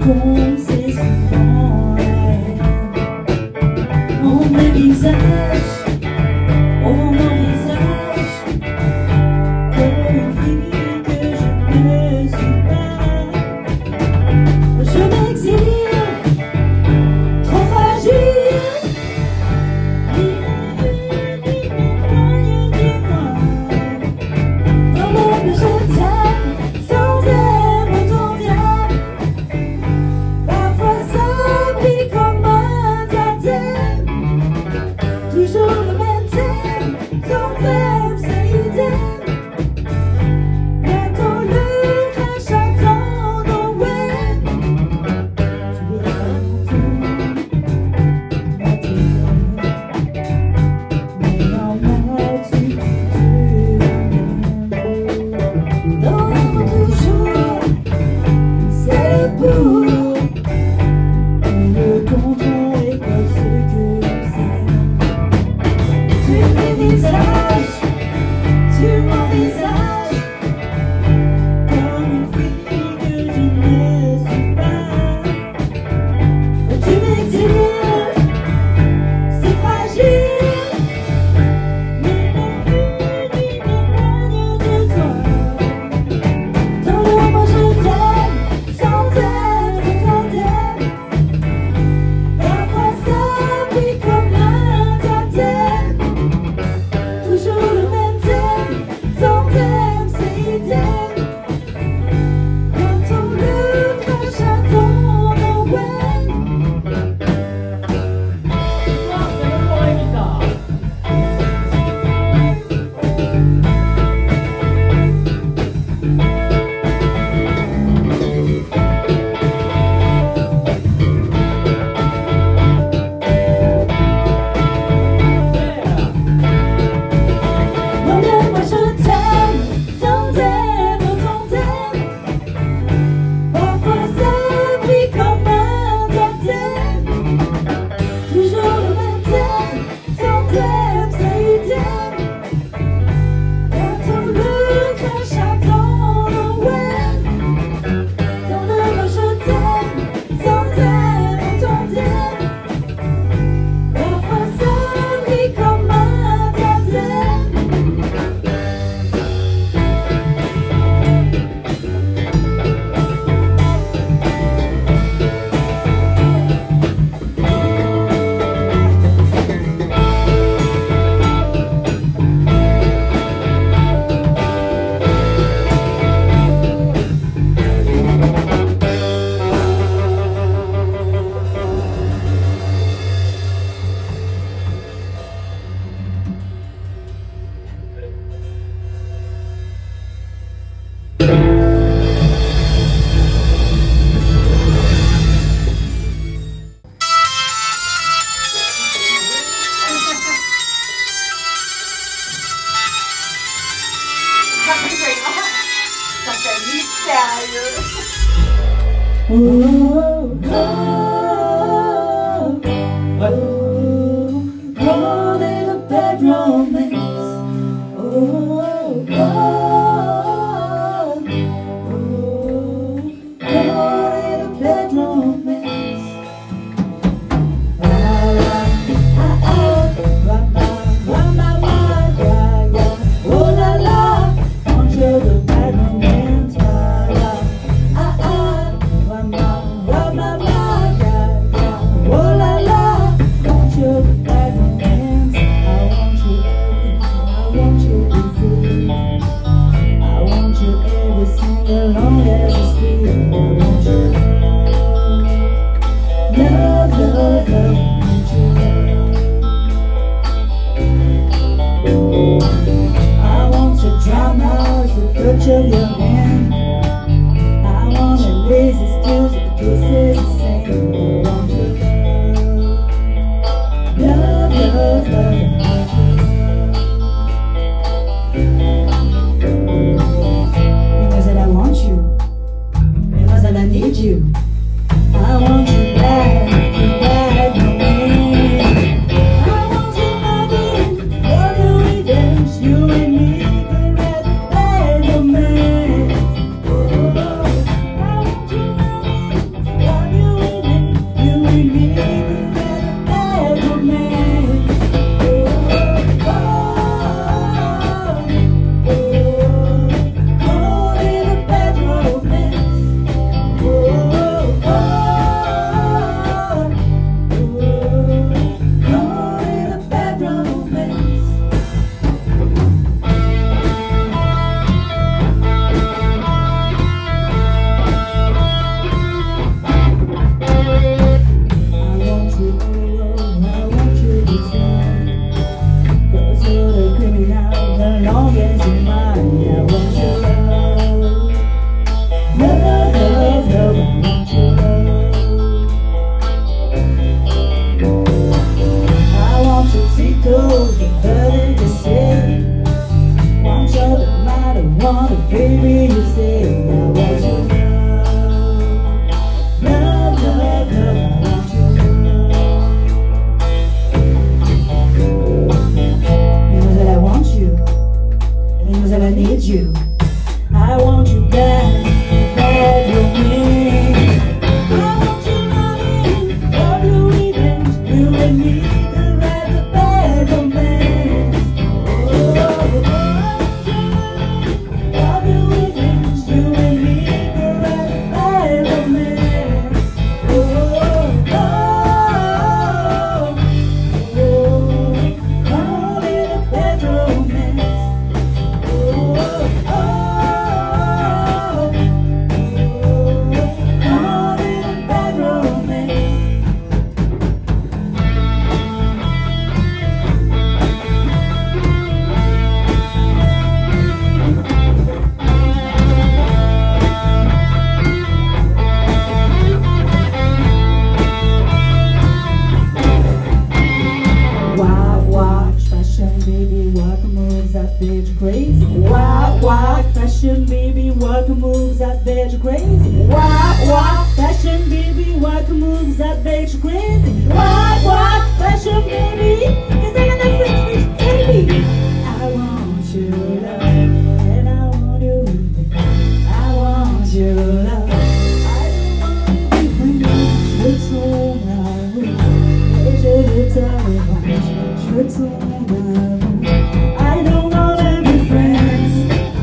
compte, c'est souvent elle. On m'envisage, on m'envisage comme une fille que je ne suis pas. Je m'exile, trop fragile. Dans l'ombre je t'aime, tant t'aime, tant t'aime. Parfois ça brille comme un totem. Toujours le même thème, tant t'aime, c'est idem. Bientôt le crash attend Noël. Tu es mais en moi tu donne toujours, c'est pour le canton et pas ce que c'est. Tu m'envisages comme une fille que je ne suis pas. Tu m'exiles, c'est fragile, mais mon but m'éloigne de toi. Dans l'ombre je t'aime, sans t'aime, sans t'aime. Parfois ça brille comme un totem. Toujours le même thème, sans thème, c'est idem. Bientôt le crash attend Noël. Moi je t'aime, tant t'aime, tant t'aime. Parfois ça brille comme un totem. Toujours le même thème, tant t'aime, c'est idem. Bientôt le crash attend Noël. Dans l'ombre je t'aime, tant t'aime, tant t'aime. Parfois ça brille comme un totem. Ça fait mystérieux. Oh, oh, oh, oh, little bed romance. Oh, oh, oh, little bed romance. Oh la la, enjeu de bed romance. crazy. What? Fashion baby, what moves that makes you crazy? What? Fashion baby, 'cause I'm an French baby. I want your love, and I want you. I want your love. I don't want you. Je tombe amoureux, et je veux ta revanche. Je tombe amoureux. I don't wanna be friends.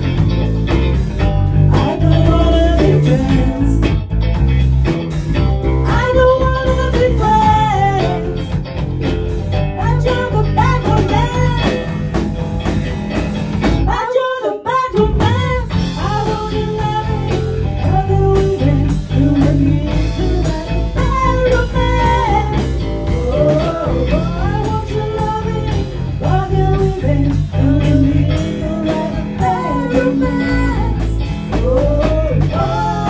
I don't wanna be friends. I don't wanna be friends. I join the bad romance. I join the bad romance. I want you loving, loving, you make me feel like bad romance. Oh, I want you loving, loving, you make me feel like bad romance. Oh, oh,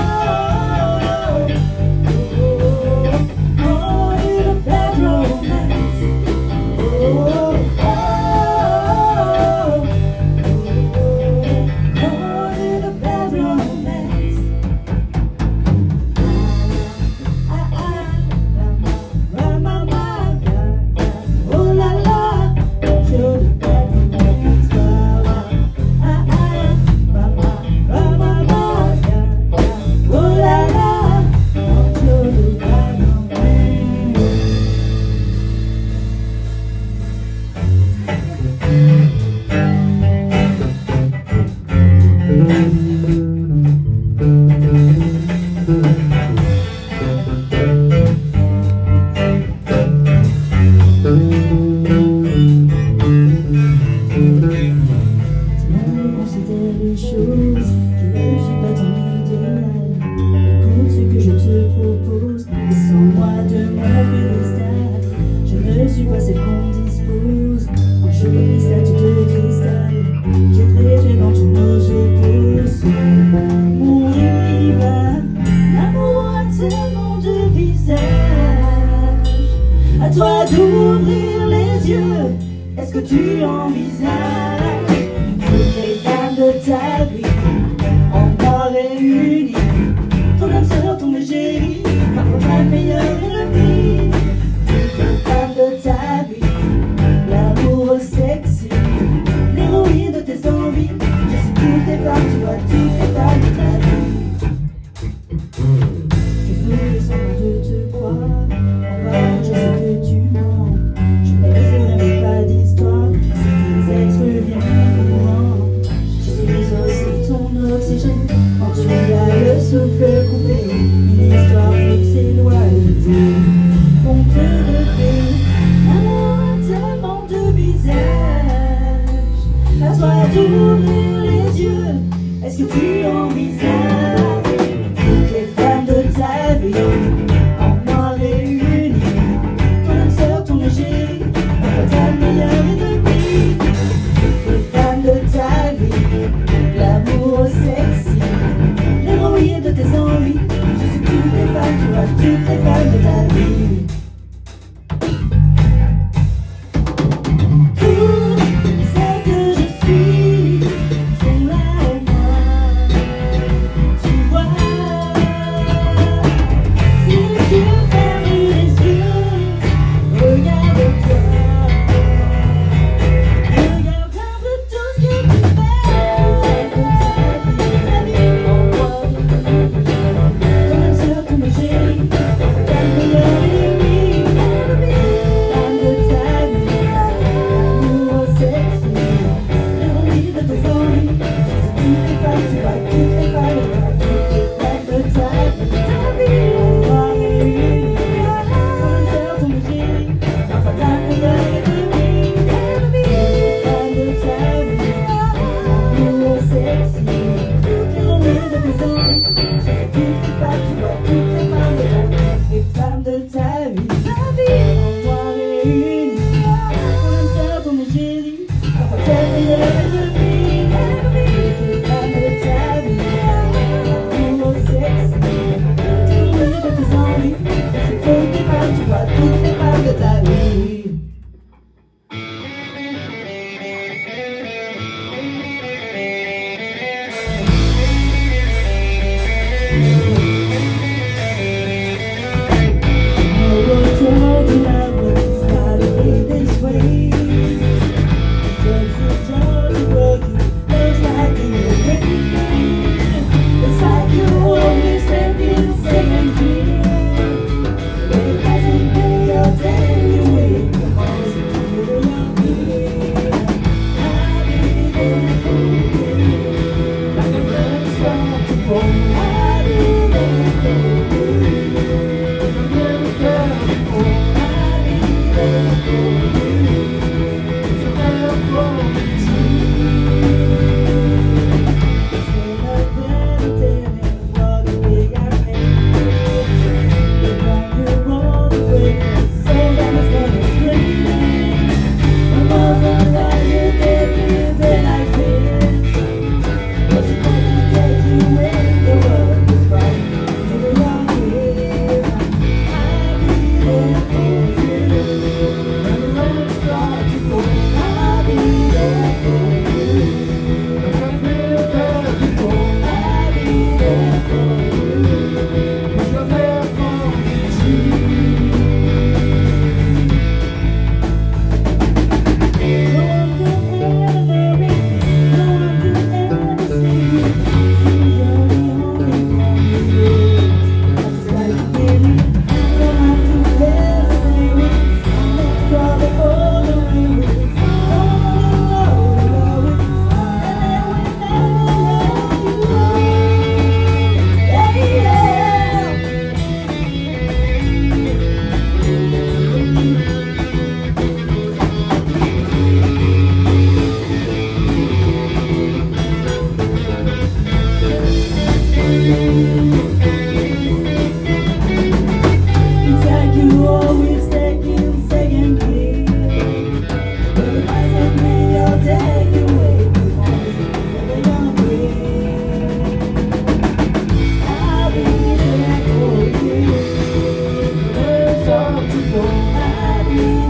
oh, it's a bad romance. Oh, it's a bad romance. Oh la la, you're the bad romance. Oh la la, you're the bad romance. Considère les choses, je ne suis pas ton idéal. Écoute ce que je te propose, descends-moi de mon piédestal. Je ne suis pas celle qu'on dispose, en jolie statue de cristal. J'ai préféré quand tu nous opposes. Mon rival, l'amour a tellement de visages. À toi d'ouvrir les yeux, est-ce que tu envisages toutes les femmes de ta vie encore réunies? Ton âme sœur, ton égérie, parfois ta meilleure ennemie. Toutes les femmes de ta vie, l'amour sexy, l'héroïne de tes envies. Je suis toutes tes femmes, tu vois toutes les femmes de ta vie. Je fais semblant de te croire, en parlant je sais que tu mens. Je n'ai même pas d'histoire, si tes êtres viennent courant. Je suis aussi ton oxygène, quand tu as le souffle coupé. Une histoire pour s'éloigner, conte de fées. L'amour a tellement de visages. À toi d'ouvrir les yeux, est-ce que tu envisages toutes les femmes de ta vie en noir réunies? Ton âme sœur, ton égérie, parfois ta meilleure ennemie. Toutes les femmes de ta vie, l'amour sexy, l'héroïne de tes envies. Je suis toutes les femmes, tu vois toutes les femmes de ta vie. Tout ce que je suis, c'est là moi. Tu vois, si tu fermes les yeux, regarde-toi. Regarde un peu tout ce que tu fais. Ta vie en moi. Ton âme sœur, ton égérie, ta meilleure ennemie.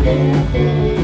fait.